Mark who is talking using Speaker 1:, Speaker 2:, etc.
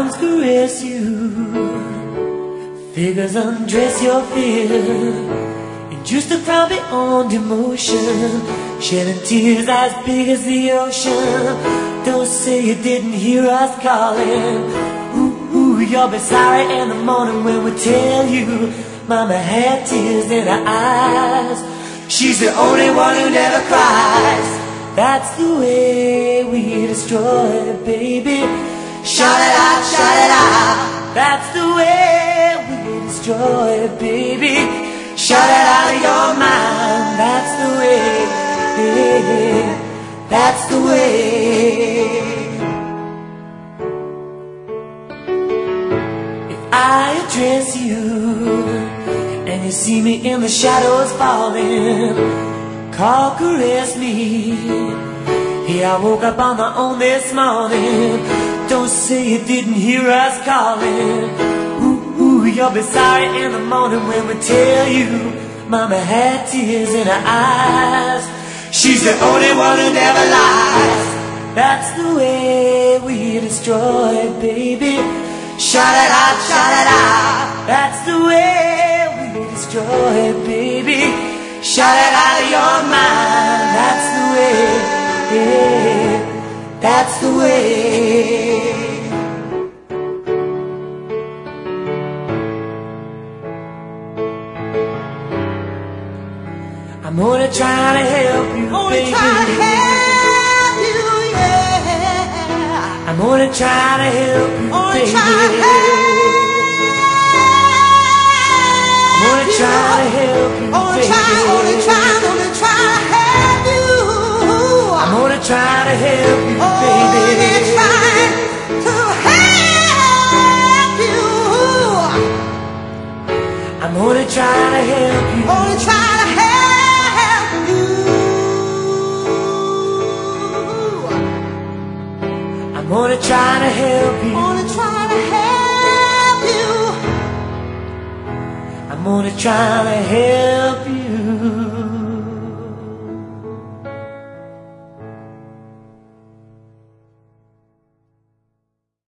Speaker 1: arms caress you, figures undress your fear, and just a crowd beyond emotion, shedding tears as big as the ocean. Don't say you didn't hear us calling. Ooh, you'll be sorry in the morning when we tell you Mama had tears in her eyes. She's the only one who never cries. That's the way we destroy it, baby. Shout it out, shout it out. That's the way we destroy it, baby. Shout it out of your mind. That's the way. That's the way. If I address you and you see me in the shadows falling, call, caress me. Yeah, I woke up on my own this morning. Don't say you didn't hear us calling. Ooh, you'll be sorry in the morning when we tell you Mama had tears in her eyes. She's the only one who never lies. That's the way we destroy it, baby. Shout it out, shout it out. That's the way we destroy it, baby. Shout it out of your mind. That's the way. That's the way. I'm gonna try to help you, baby.
Speaker 2: Try to help you, yeah.
Speaker 1: I'm gonna try to help you, baby.
Speaker 2: Try to help
Speaker 1: I'm gonna try to help you, baby.
Speaker 2: Gonna try to help you.
Speaker 1: I'm gonna try to help you, baby. I'm gonna try to help you.
Speaker 2: Gonna try to help you.
Speaker 1: I'm gonna try to help you.
Speaker 2: Gonna try to help you.
Speaker 1: I'm gonna try to help you.